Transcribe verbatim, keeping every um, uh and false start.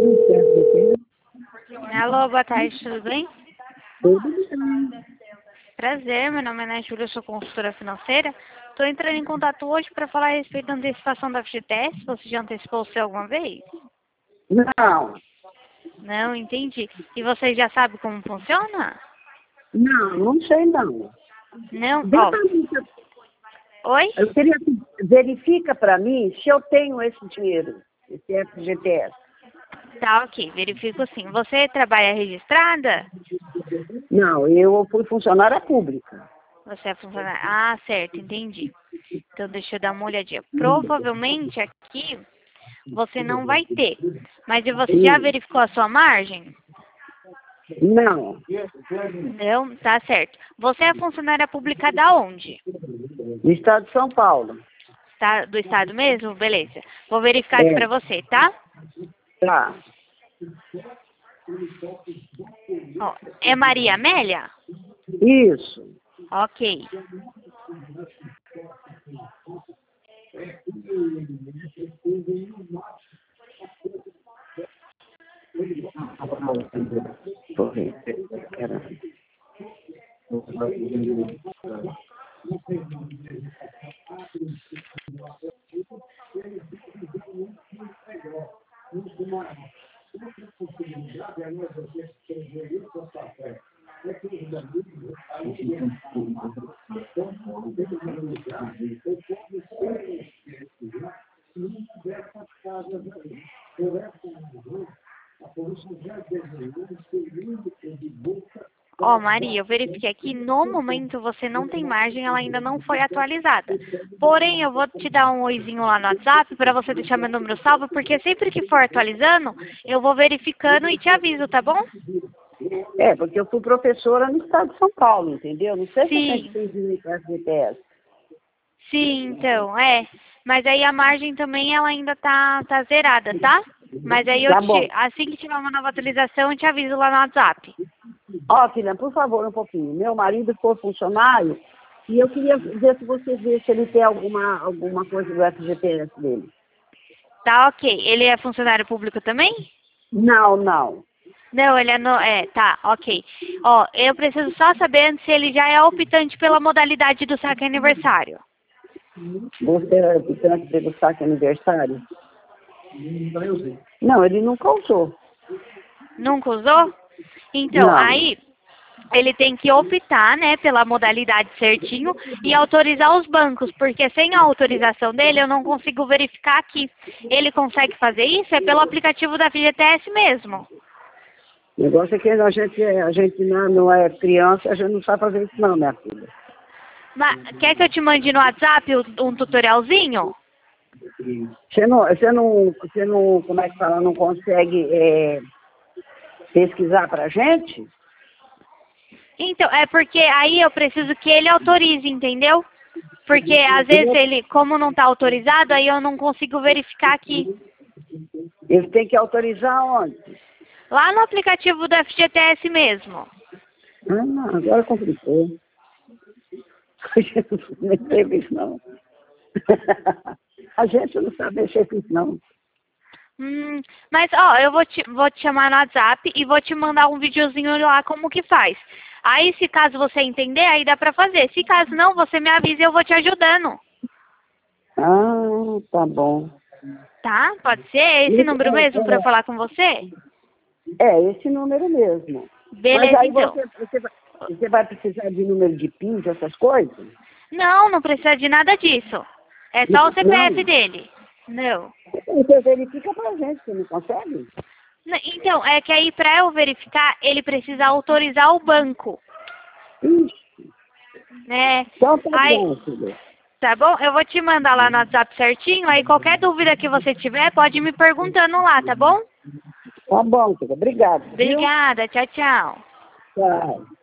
Alô, boa tarde, tudo bem? Tudo bem. Prazer, meu nome é Ana Júlia, eu sou consultora financeira. Estou entrando em contato hoje para falar a respeito da antecipação da F G T S. Você já antecipou o seu alguma vez? Não, Não, entendi. E você já sabe como funciona? não, não sei não. Não? Vê Ó, pra mim, oi? eu queria que verifica para mim se eu tenho esse dinheiro, esse F G T S. Tá, ok, verifico sim. Você trabalha registrada? Não, eu fui funcionária pública. Você é funcionária? Ah, certo, entendi. Então deixa eu dar uma olhadinha. Provavelmente aqui você não vai ter. Mas e você já Hum, verificou a sua margem? Não, Não, tá certo. Você é funcionária pública da onde? no estado de São Paulo. Tá, do estado mesmo? Beleza. Vou verificar aqui É, pra você, tá? tá. Ó, é Maria Amélia? Isso. Ok. Era. Ó, Maria, eu verifiquei aqui, no momento você não tem margem, ela ainda não foi atualizada. Porém, eu vou te dar um oizinho lá no WhatsApp para você deixar meu número salvo, porque sempre que for atualizando, eu vou verificando e te aviso, tá bom? É, porque eu fui professora no estado de São Paulo, entendeu? Não sei se a gente Sim, fez direito ao F G T S. sim, então, é. Mas aí a margem também, ela ainda tá, tá zerada, tá? Mas aí eu Tá te, bom. assim que tiver uma nova atualização, eu te aviso lá no WhatsApp. Ó, filha, por favor, um pouquinho. Meu marido foi funcionário e eu queria ver se você vê se ele tem alguma, alguma coisa do F G T S dele. Tá, ok. Ele é funcionário público também? Não, não. Não, ele é no... É, tá, ok. Ó, eu preciso só saber se ele já é optante pela modalidade do saque aniversário. Você é habitante pelo saque aniversário? Não, ele nunca usou. Nunca usou? Então, Não. aí ele tem que optar, né, pela modalidade certinho e autorizar os bancos, porque sem a autorização dele eu não consigo verificar aqui. Ele consegue fazer isso? É pelo aplicativo da F G T S mesmo. O negócio é que a gente, a gente não, não é criança, a gente não sabe fazer isso não, minha filha. Mas, quer que eu te mande no WhatsApp um um tutorialzinho? Você não, você não, você não, como é que fala, não consegue é, pesquisar pra gente? Então, é porque aí eu preciso que ele autorize, entendeu? Porque às vezes Ele, ele, como não está autorizado, aí eu não consigo verificar aqui. ele tem que autorizar onde? Lá no aplicativo do F G T S mesmo. Ah, não, agora complicou. A gente não mexer com isso, não. A gente não sabe mexer com isso, não. Hum, mas, ó, eu vou te, vou te chamar no WhatsApp e vou te mandar um videozinho lá como que faz. Aí, se caso você entender, aí dá pra fazer. Se caso não, você me avisa e eu vou te ajudando. Ah, tá bom. Tá? Pode ser? É esse número mesmo pra eu falar com você? É, é, esse número mesmo. Mas Beleza, aí então. você, você, vai, você vai precisar de número de P I N, essas coisas? Não, não precisa de nada disso. É só o C P F Não. dele. Não. Você verifica pra gente, você não consegue? N- Então, é que aí pra eu verificar, ele precisa autorizar o banco, Ixi, né? então tá Aí, bom, filho. tá bom? Eu vou te mandar lá no WhatsApp certinho, aí qualquer dúvida que você tiver, pode ir me perguntando lá, tá bom? Tá bom, filho. Obrigado, viu? Obrigada, tchau, tchau. Tchau.